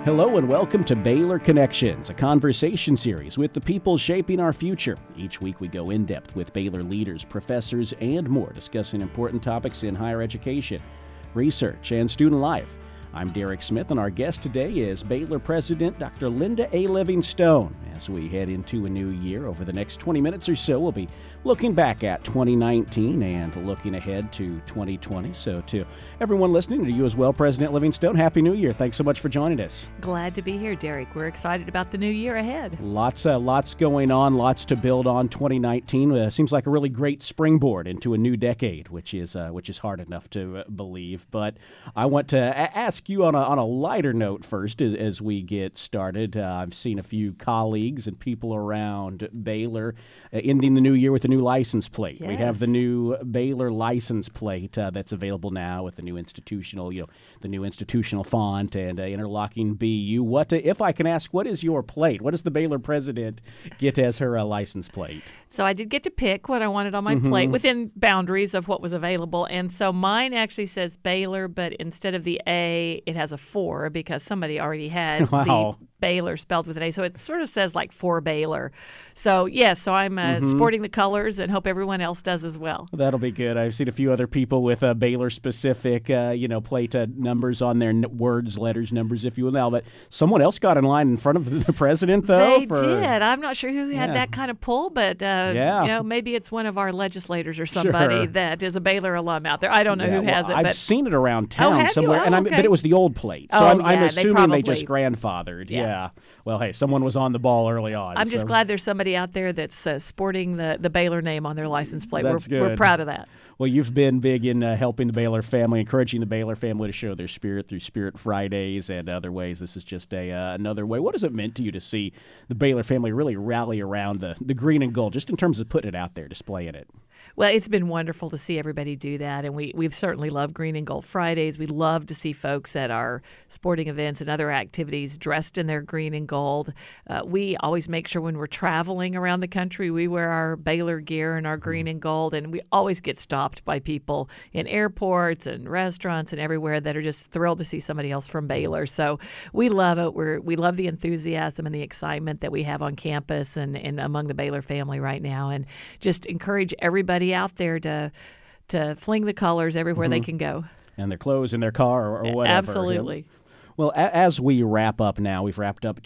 Hello and welcome to Baylor Connections, a conversation series with the people shaping our future. Each week we go in depth with Baylor leaders, professors, and more, discussing important topics in higher education, research, and student life. I'm Derek Smith, and our guest today is Baylor President Dr. Linda A. Livingstone. As we head into a new year, over the next 20 minutes or so, we'll be looking back at 2019 and looking ahead to 2020. So to everyone listening, to you as well, President Livingstone, Happy New Year. Thanks so much for joining us. Glad to be here, Derek. We're excited about the new year ahead. Lots going on, lots to build on. 2019 seems like a really great springboard into a new decade, which is hard enough to believe. But I want to ask you on a lighter note first as we get started. I've seen a few colleagues and people around Baylor ending the new year with a new license plate. Yes. We have the new Baylor license plate that's available now with the new institutional font and interlocking BU. What, if I can ask, what is your plate? What does the Baylor president get as her license plate? So I did get to pick what I wanted on my plate within boundaries of what was available. And so mine actually says Baylor, but instead of the A, it has a 4 because somebody already had the Baylor spelled with an A. So it sort of says like for Baylor. So, yes, so I'm sporting the colors and hope everyone else does as well. That'll be good. I've seen a few other people with Baylor-specific, plate numbers on their words, letters, numbers, if you will now. But someone else got in line in front of the president, though. They did. I'm not sure who had that kind of pull, but maybe it's one of our legislators or somebody that is a Baylor alum out there. I don't know who has it. I've seen it around town somewhere, okay. But it was the old plate. So I'm assuming they just grandfathered. Yeah. Well, hey, someone was on the ball early on. I'm just glad there's somebody out there that's sporting the Baylor name on their license plate. That's good. We're proud of that. Well, you've been big in helping the Baylor family, encouraging the Baylor family to show their spirit through Spirit Fridays and other ways. This is just another way. What has it meant to you to see the Baylor family really rally around the green and gold, just in terms of putting it out there, displaying it? Well, it's been wonderful to see everybody do that, and we've certainly loved Green and Gold Fridays. We love to see folks at our sporting events and other activities dressed in their green and gold. We always make sure when we're traveling around the country, we wear our Baylor gear and our green and gold, and we always get stopped by people in airports and restaurants and everywhere that are just thrilled to see somebody else from Baylor. So we love it. We love the enthusiasm and the excitement that we have on campus and among the Baylor family right now, and just encourage everybody out there to fling the colors everywhere they can go. And their clothes in their car or whatever. Absolutely. Well, as we wrap up now, we've wrapped up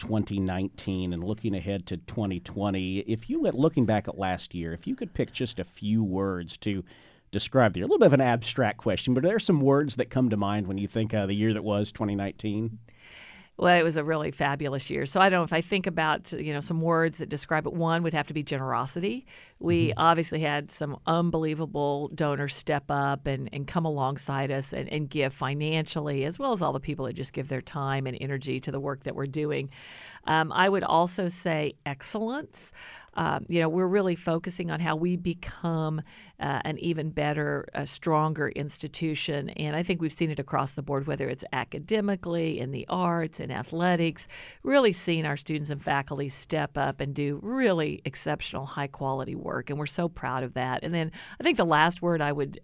2019 and looking ahead to 2020. If you went looking back at last year, if you could pick just a few words to describe the year, a little bit of an abstract question, but are there some words that come to mind when you think of the year that was 2019? Well, it was a really fabulous year. So I don't know if I think about, some words that describe it. One would have to be generosity. We obviously had some unbelievable donors step up and come alongside us and give financially, as well as all the people that just give their time and energy to the work that we're doing. I would also say excellence. We're really focusing on how we become an even better, stronger institution. And I think we've seen it across the board, whether it's academically, in the arts, in athletics, really seeing our students and faculty step up and do really exceptional, high-quality work. And we're so proud of that. And then I think the last word I would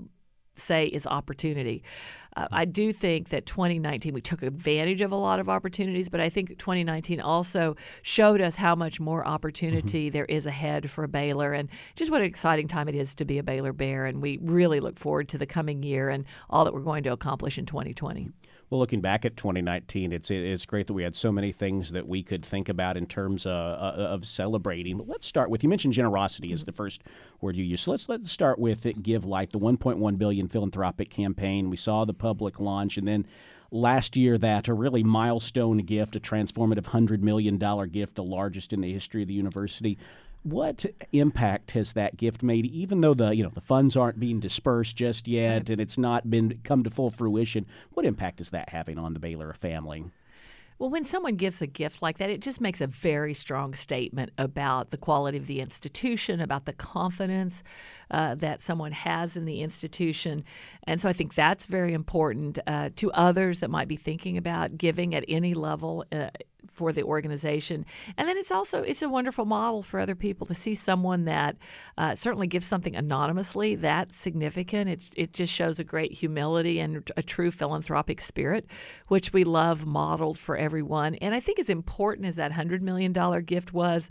say is opportunity. I do think that 2019, we took advantage of a lot of opportunities, but I think 2019 also showed us how much more opportunity there is ahead for Baylor and just what an exciting time it is to be a Baylor Bear. And we really look forward to the coming year and all that we're going to accomplish in 2020. Well, looking back at 2019, it's great that we had so many things that we could think about in terms of celebrating. But let's start with, you mentioned generosity as the first word you used. So let's start with Give Light, the $1.1 billion philanthropic campaign. We saw the public launch, and then last year that a really milestone gift, a transformative $100 million gift, the largest in the history of the university. What impact has that gift made, even though the funds aren't being dispersed just yet and it's not come to full fruition? What impact is that having on the Baylor family? Well, when someone gives a gift like that, it just makes a very strong statement about the quality of the institution, about the confidence that someone has in the institution. And so I think that's very important to others that might be thinking about giving at any level. for the organization. And then it's a wonderful model for other people to see someone that certainly gives something anonymously. That's significant. It just shows a great humility and a true philanthropic spirit, which we love modeled for everyone. And I think as important as that $100 million gift was,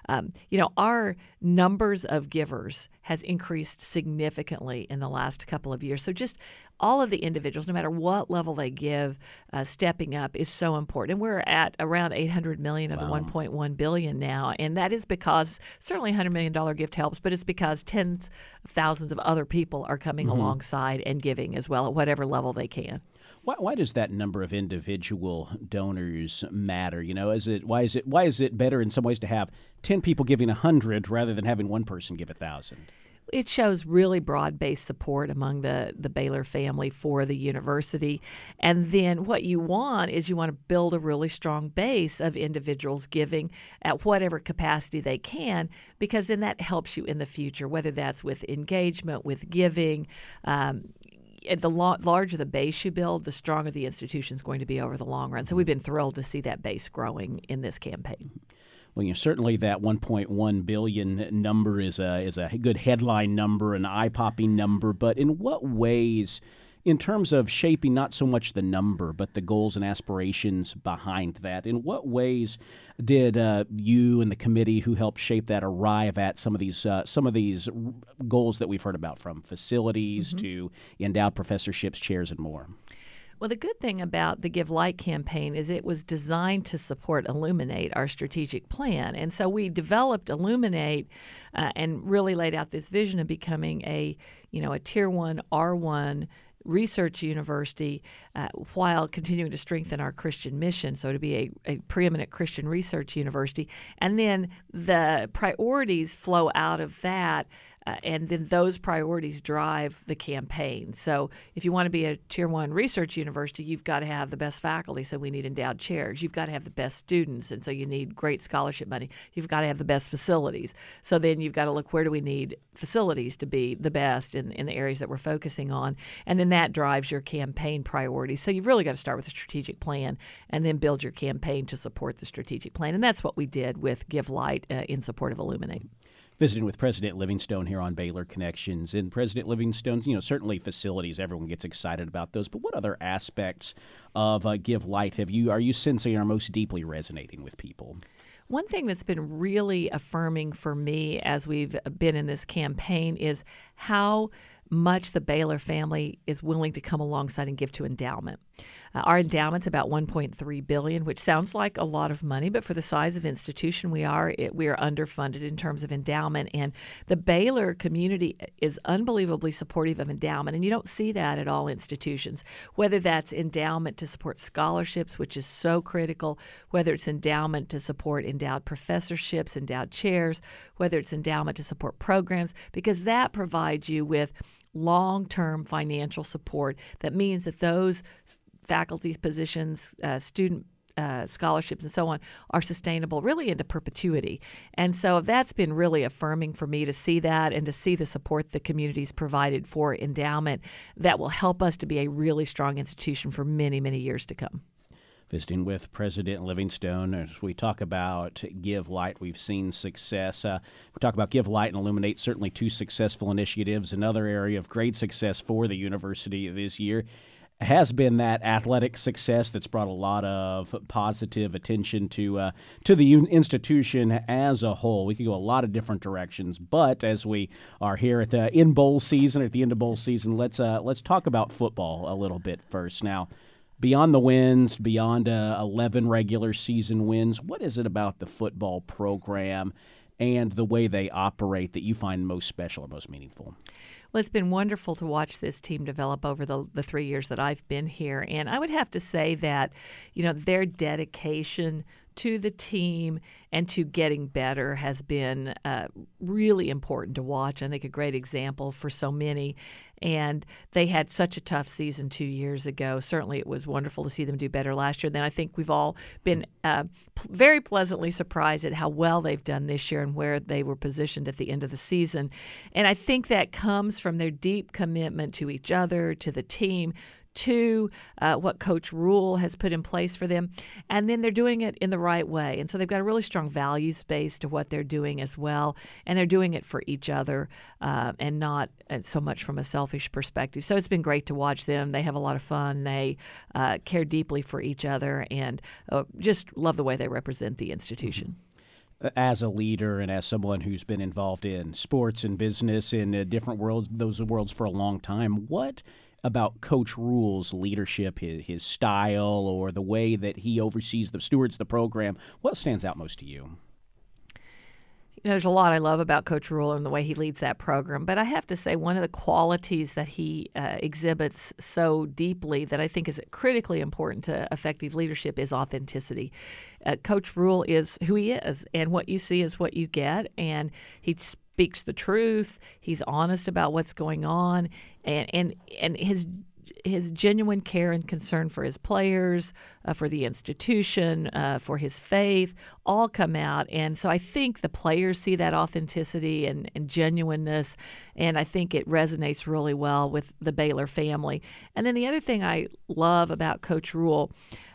our numbers of givers has increased significantly in the last couple of years. So just all of the individuals, no matter what level they give, stepping up is so important. And we're at around $800 million of the $1.1 billion now. And that is because certainly a $100 million gift helps, but it's because tens of thousands of other people are coming alongside and giving as well at whatever level they can. Why does that number of individual donors matter? Why is it better in some ways to have 10 people giving 100 rather than having one person give 1,000? It shows really broad-based support among the Baylor family for the university. And then what you want to build a really strong base of individuals giving at whatever capacity they can, because then that helps you in the future, whether that's with engagement, with giving. The larger the base you build, the stronger the institution is going to be over the long run. So we've been thrilled to see that base growing in this campaign. Well, certainly that 1.1 billion number is a good headline number, an eye-popping number. But in what ways, in terms of shaping not so much the number but the goals and aspirations behind that, in what ways did you and the committee who helped shape that arrive at some of these goals that we've heard about, from facilities to endowed professorships, chairs, and more? Well, the good thing about the Give Light campaign is it was designed to support Illuminate, our strategic plan. And so we developed Illuminate and really laid out this vision of becoming a Tier 1, R1 research university while continuing to strengthen our Christian mission, so to be a preeminent Christian research university. And then the priorities flow out of that, and then those priorities drive the campaign. So if you want to be a Tier 1 research university, you've got to have the best faculty, so we need endowed chairs. You've got to have the best students, and so you need great scholarship money. You've got to have the best facilities. So then you've got to look, where do we need facilities to be the best in the areas that we're focusing on? And then that drives your campaign priorities. So you've really got to start with a strategic plan and then build your campaign to support the strategic plan. And that's what we did with Give Light in support of Illuminate. Visiting with President Livingstone here on Baylor Connections. And President Livingstone, certainly facilities, everyone gets excited about those. But what other aspects of Give Light are you sensing are most deeply resonating with people? One thing that's been really affirming for me as we've been in this campaign is how much the Baylor family is willing to come alongside and give to endowment. Our endowment's about $1.3 billion, which sounds like a lot of money, but for the size of institution we are underfunded in terms of endowment. And the Baylor community is unbelievably supportive of endowment, and you don't see that at all institutions, whether that's endowment to support scholarships, which is so critical, whether it's endowment to support endowed professorships, endowed chairs, whether it's endowment to support programs, because that provides you with long-term financial support. That means that those faculty positions, student scholarships, and so on are sustainable really into perpetuity. And so that's been really affirming for me to see that and to see the support the community's provided for endowment that will help us to be a really strong institution for many, many years to come. Visiting with President Livingstone as we talk about Give Light. We've seen success. We talk about Give Light and Illuminate, certainly two successful initiatives. Another area of great success for the university this year has been that athletic success that's brought a lot of positive attention to the institution as a whole. We could go a lot of different directions, but as we are here at the end of bowl season, let's talk about football a little bit first. Now, beyond the wins, beyond 11 regular season wins, what is it about the football program and the way they operate that you find most special or most meaningful? Well, it's been wonderful to watch this team develop over the 3 years that I've been here. And I would have to say that, their dedication to the team and to getting better has been really important to watch. I think a great example for so many. And they had such a tough season 2 years ago. Certainly it was wonderful to see them do better last year. Then I think we've all been very pleasantly surprised at how well they've done this year and where they were positioned at the end of the season. And I think that comes from their deep commitment to each other, to the team, to what Coach Rule has put in place for them, and then they're doing it in the right way. And so they've got a really strong values base to what they're doing as well, and they're doing it for each other and not so much from a selfish perspective. So it's been great to watch them. They have a lot of fun. They care deeply for each other, and just love the way they represent the institution. As a leader and as someone who's been involved in sports and business in different worlds, those worlds for a long time, what about Coach Rule's leadership, his style, or the way that he oversees stewards the program, what stands out most to you? There's a lot I love about Coach Rule and the way he leads that program. But I have to say, one of the qualities that he exhibits so deeply that I think is critically important to effective leadership is authenticity. Coach Rule is who he is, and what you see is what you get. And he speaks the truth. He's honest about what's going on, and his genuine care and concern for his players, for the institution, for his faith, all come out. And so I think the players see that authenticity and genuineness, and I think it resonates really well with the Baylor family. And then the other thing I love about Coach Rule,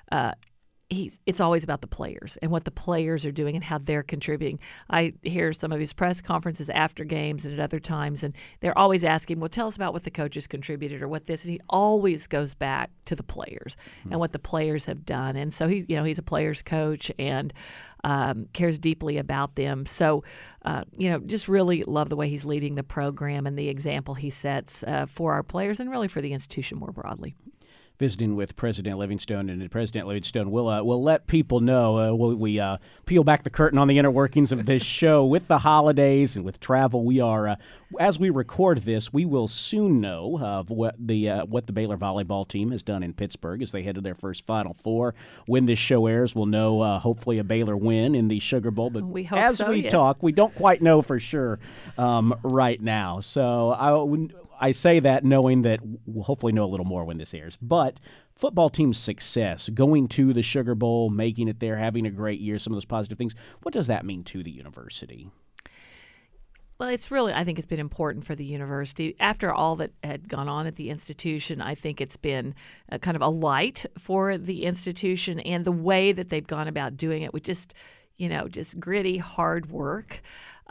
it's always about the players and what the players are doing and how they're contributing. I hear some of his press conferences after games and at other times, and they're always asking, well, tell us about what the coaches contributed or what this. And he always goes back to the players and what the players have done. And so he's a players coach and cares deeply about them. So, just really love the way he's leading the program and the example he sets for our players and really for the institution more broadly. Visiting with President Livingstone, and President Livingstone will let people know. We peel back the curtain on the inner workings of this show. With the holidays and with travel, we are as we record this, we will soon know of what the Baylor volleyball team has done in Pittsburgh as they head to their first Final Four. When this show airs, we'll know hopefully a Baylor win in the Sugar Bowl. But we hope as so, we yes. talk, we don't quite know for sure right now. So I say that knowing that we'll hopefully know a little more when this airs. But football team's success, going to the Sugar Bowl, making it there, having a great year, some of those positive things, what does that mean to the university? Well, I think it's been important for the university. After all that had gone on at the institution, I think it's been kind of a light for the institution, and the way that they've gone about doing it with just gritty, hard work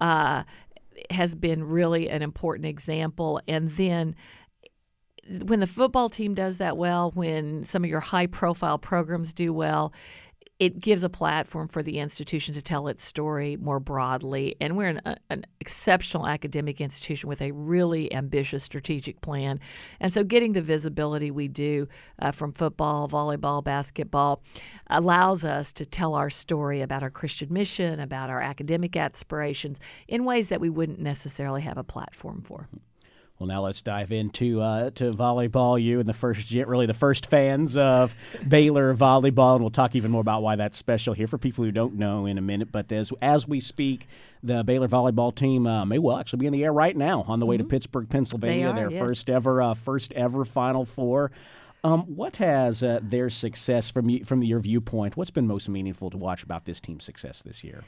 has been really an important example. And then when the football team does that well, when some of your high-profile programs do well, it gives a platform for the institution to tell its story more broadly. And we're an exceptional academic institution with a really ambitious strategic plan. And so getting the visibility we do from football, volleyball, basketball allows us to tell our story about our Christian mission, about our academic aspirations in ways that we wouldn't necessarily have a platform for. Well, now let's dive into to volleyball. You and the first fans of Baylor volleyball, and we'll talk even more about why that's special here for people who don't know in a minute. But as we speak, the Baylor volleyball team may well actually be in the air right now on the way to Pittsburgh, Pennsylvania. They are, their yes. first ever Final Four. What has their success from your viewpoint? What's been most meaningful to watch about this team's success this year?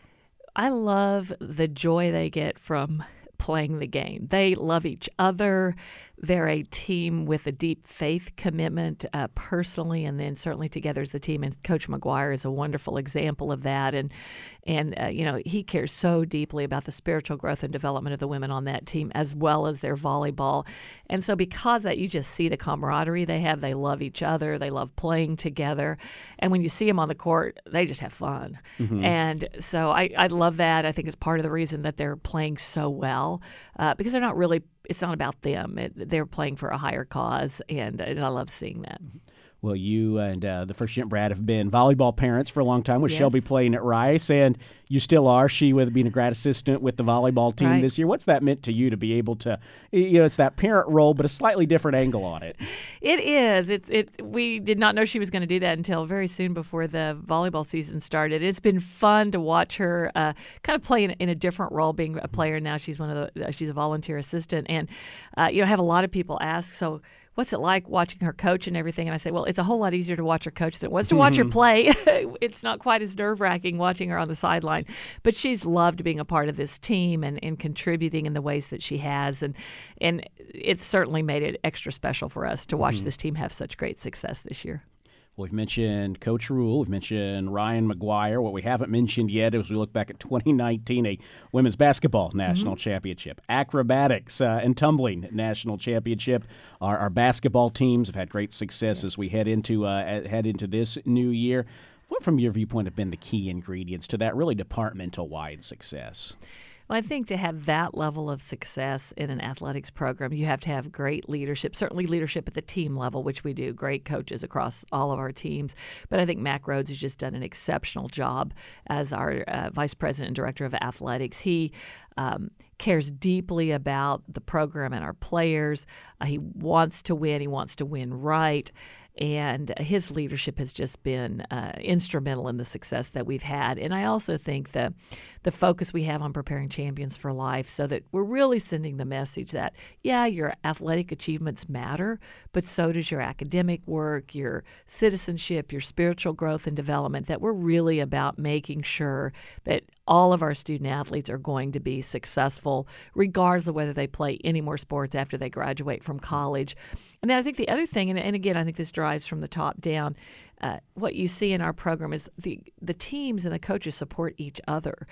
I love the joy they get from playing the game. They love each other. They're a team with a deep faith commitment personally, and then certainly together as a team. And Coach McGuire is a wonderful example of that. And he cares so deeply about the spiritual growth and development of the women on that team as well as their volleyball. And so because of that, you just see the camaraderie they have. They love each other. They love playing together. And when you see them on the court, they just have fun. Mm-hmm. And so I love that. I think it's part of the reason that they're playing so well because they're not really – it's not about them. They're playing for a higher cause, and I love seeing that. Well, you and the first gent Brad have been volleyball parents for a long time with Yes. Shelby playing at Rice, and you still are. She with being a grad assistant with the volleyball team Right. this year. What's that meant to you to be able to, it's that parent role, but a slightly different angle on it? It is. We did not know she was going to do that until very soon before the volleyball season started. It's been fun to watch her kind of play in a different role, being a player now. She's she's a volunteer assistant, and have a lot of people ask, so what's it like watching her coach and everything? And I say, well, it's a whole lot easier to watch her coach than it was to watch her play. It's not quite as nerve-wracking watching her on the sideline. But she's loved being a part of this team and contributing in the ways that she has. And it's certainly made it extra special for us to watch this team have such great success this year. We've mentioned Coach Rule. We've mentioned Ryan McGuire. What we haven't mentioned yet as we look back at 2019, a women's basketball national championship, acrobatics and tumbling national championship. Our basketball teams have had great success as we head into this new year. What, from your viewpoint, have been the key ingredients to that really departmental-wide success? Well, I think to have that level of success in an athletics program, you have to have great leadership, certainly leadership at the team level, which we do, great coaches across all of our teams. But I think Mac Rhodes has just done an exceptional job as our Vice President and Director of Athletics. He cares deeply about the program and our players. He wants to win. He wants to win right. And his leadership has just been instrumental in the success that we've had. And I also think that the focus we have on preparing champions for life, so that we're really sending the message that, yeah, your athletic achievements matter, but so does your academic work, your citizenship, your spiritual growth and development, that we're really about making sure that all of our student athletes are going to be successful, regardless of whether they play any more sports after they graduate from college. And then I think the other thing, and again, I think this drives from the top down, what you see in our program is the teams and the coaches support each other.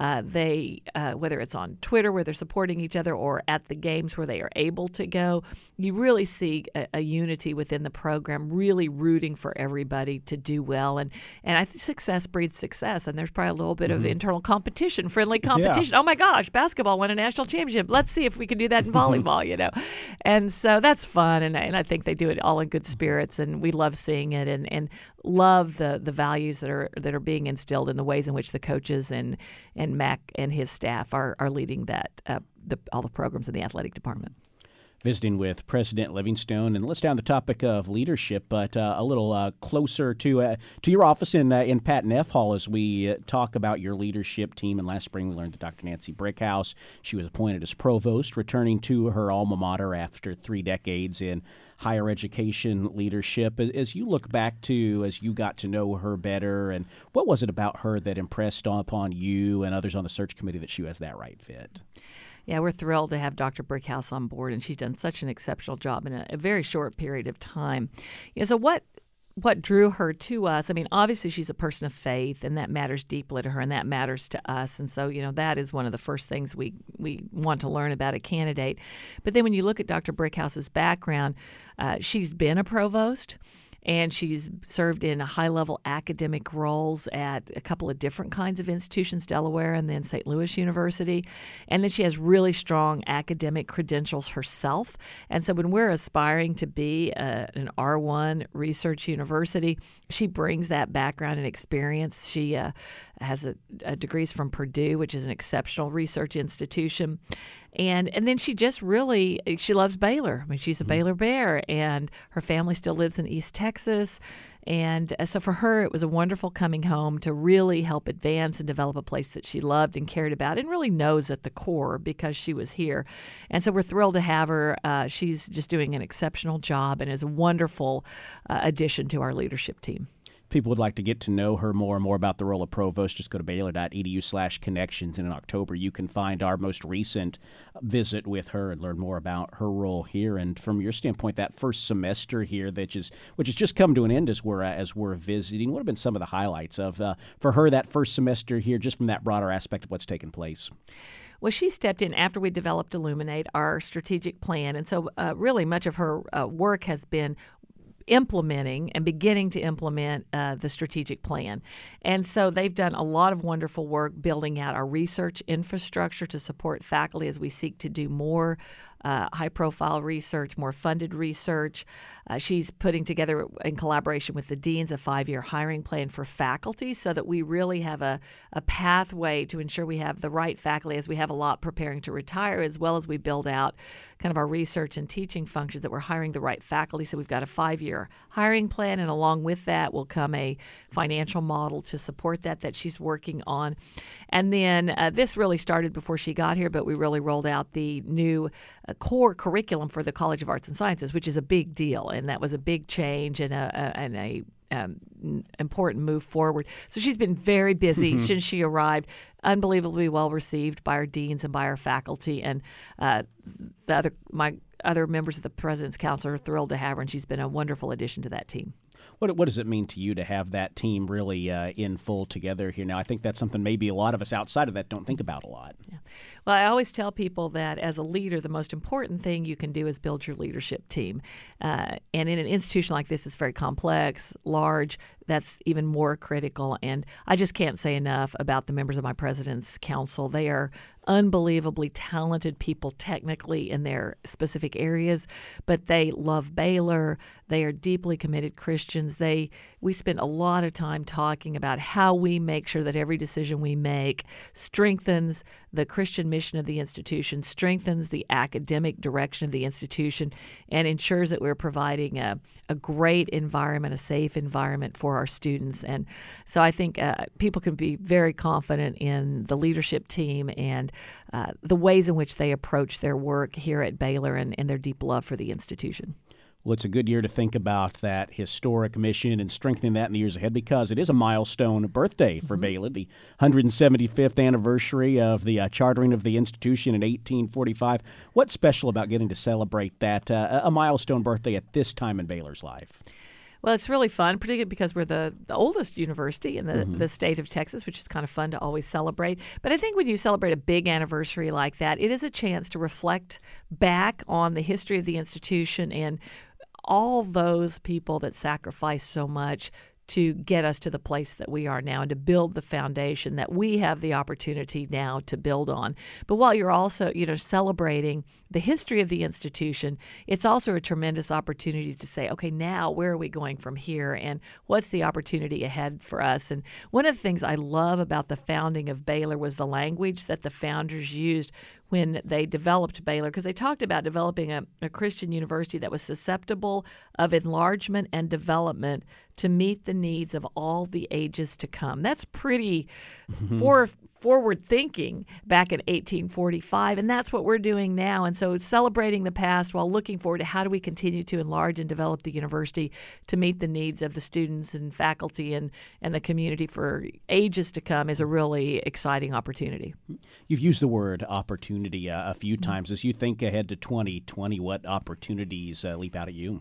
They, whether it's on Twitter where they're supporting each other or at the games where they are able to go, you really see a unity within the program, really rooting for everybody to do well. And I think success breeds success. And there's probably a little bit of internal competition, friendly competition. Yeah. Oh my gosh, basketball won a national championship. Let's see if we can do that in volleyball, And so that's fun. And I think they do it all in good spirits. And we love seeing it and love the values that are being instilled in the ways in which the coaches and Mac and his staff are leading that all the programs in the athletic department. Visiting with President Livingstone, and let's stay on the topic of leadership, but a little closer to your office in Patton F. Hall as we talk about your leadership team. And last spring we learned that Dr. Nancy Brickhouse, she was appointed as provost, returning to her alma mater after 3 decades in higher education leadership. As you look back to, as you got to know her better, and what was it about her that impressed upon you and others on the search committee that she was that right fit? Yeah, we're thrilled to have Dr. Brickhouse on board, and she's done such an exceptional job in a very short period of time. So what drew her to us? I mean, obviously she's a person of faith, and that matters deeply to her, and that matters to us. And so, that is one of the first things we want to learn about a candidate. But then when you look at Dr. Brickhouse's background, she's been a provost. And she's served in high-level academic roles at a couple of different kinds of institutions, Delaware and then St. Louis University. And then she has really strong academic credentials herself. And so when we're aspiring to be an R1 research university, she brings that background and experience. She has a degrees from Purdue, which is an exceptional research institution. And then she just really, she loves Baylor. I mean, she's a Baylor Bear, and her family still lives in East Texas. And so for her, it was a wonderful coming home to really help advance and develop a place that she loved and cared about and really knows at the core because she was here. And so we're thrilled to have her. She's just doing an exceptional job and is a wonderful addition to our leadership team. People would like to get to know her more and more about the role of provost, just go to Baylor.edu/connections. And in October, you can find our most recent visit with her and learn more about her role here. And from your standpoint, that first semester here, which has just come to an end as we're visiting, what have been some of the highlights of for her that first semester here, just from that broader aspect of what's taken place? Well, she stepped in after we developed Illuminate, our strategic plan. And so really much of her work has been implementing and beginning to implement the strategic plan. And so they've done a lot of wonderful work building out our research infrastructure to support faculty as we seek to do more high-profile research, more funded research. She's putting together, in collaboration with the deans, a 5-year hiring plan for faculty so that we really have a pathway to ensure we have the right faculty as we have a lot preparing to retire, as well as we build out kind of our research and teaching functions, that we're hiring the right faculty. So we've got a 5-year hiring plan, and along with that will come a financial model to support that she's working on. And then this really started before she got here, but we really rolled out the new core curriculum for the College of Arts and Sciences, which is a big deal, and that was a big change and a important move forward. So she's been very busy since she arrived, unbelievably well received by our deans and by our faculty, and my other members of the President's Council are thrilled to have her, and she's been a wonderful addition to that team. What does it mean to you to have that team really in full together here now? I think that's something maybe a lot of us outside of that don't think about a lot. Yeah. Well, I always tell people that as a leader, the most important thing you can do is build your leadership team. And in an institution like this, it's very complex, large. That's even more critical. And I just can't say enough about the members of my President's Council. They are unbelievably talented people technically in their specific areas, but they love Baylor. They are deeply committed Christians. We spend a lot of time talking about how we make sure that every decision we make strengthens the Christian mission of the institution, strengthens the academic direction of the institution, and ensures that we're providing a great environment, a safe environment for our students. And so I think people can be very confident in the leadership team and the ways in which they approach their work here at Baylor and their deep love for the institution. Well, it's a good year to think about that historic mission and strengthening that in the years ahead because it is a milestone birthday for Baylor, the 175th anniversary of the chartering of the institution in 1845. What's special about getting to celebrate that, a milestone birthday at this time in Baylor's life? Well, it's really fun, particularly because we're the oldest university in the state of Texas, which is kind of fun to always celebrate. But I think when you celebrate a big anniversary like that, it is a chance to reflect back on the history of the institution and all those people that sacrificed so much to get us to the place that we are now and to build the foundation that we have the opportunity now to build on. But while you're also, celebrating the history of the institution, it's also a tremendous opportunity to say, okay, now where are we going from here and what's the opportunity ahead for us? And one of the things I love about the founding of Baylor was the language that the founders used when they developed Baylor, because they talked about developing a Christian university that was susceptible of enlargement and development to meet the needs of all the ages to come. That's pretty forward thinking back in 1845, and that's what we're doing now. And so celebrating the past while looking forward to how do we continue to enlarge and develop the university to meet the needs of the students and faculty and the community for ages to come is a really exciting opportunity. You've used the word opportunity a few times. As you think ahead to 2020, what opportunities leap out at you?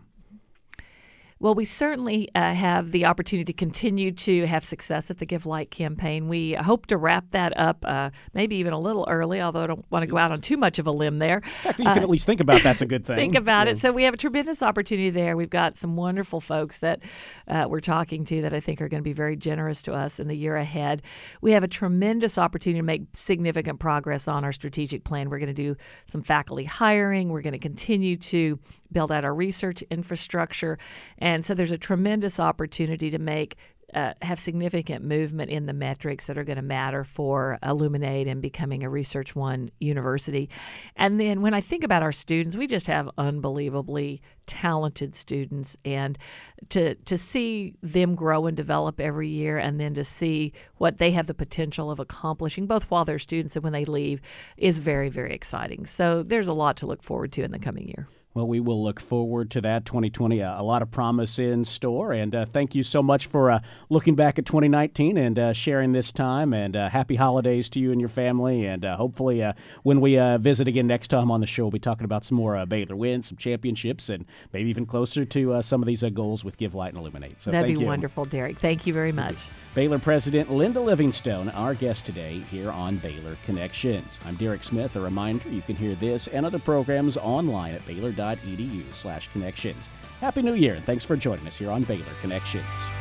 Well, we certainly have the opportunity to continue to have success at the Give Light campaign. We hope to wrap that up maybe even a little early, although I don't want to go out on too much of a limb there. In fact, you can at least think about that's a good thing. Think about it. So we have a tremendous opportunity there. We've got some wonderful folks that we're talking to that I think are going to be very generous to us in the year ahead. We have a tremendous opportunity to make significant progress on our strategic plan. We're going to do some faculty hiring. We're going to continue to build out our research infrastructure. And so there's a tremendous opportunity to have significant movement in the metrics that are going to matter for Illuminate and becoming a Research One university. And then when I think about our students, we just have unbelievably talented students, and to see them grow and develop every year, and then to see what they have the potential of accomplishing both while they're students and when they leave is very, very exciting. So there's a lot to look forward to in the coming year. Well, we will look forward to that 2020. A lot of promise in store. And thank you so much for looking back at 2019 and sharing this time. And happy holidays to you and your family. And hopefully when we visit again next time on the show, we'll be talking about some more Baylor wins, some championships, and maybe even closer to some of these goals with Give Light and Illuminate. So that'd be wonderful, Derek. Thank you very much. Baylor President Linda Livingstone, our guest today here on Baylor Connections. I'm Derek Smith. A reminder, you can hear this and other programs online at baylor.edu/connections. Happy New Year, and thanks for joining us here on Baylor Connections.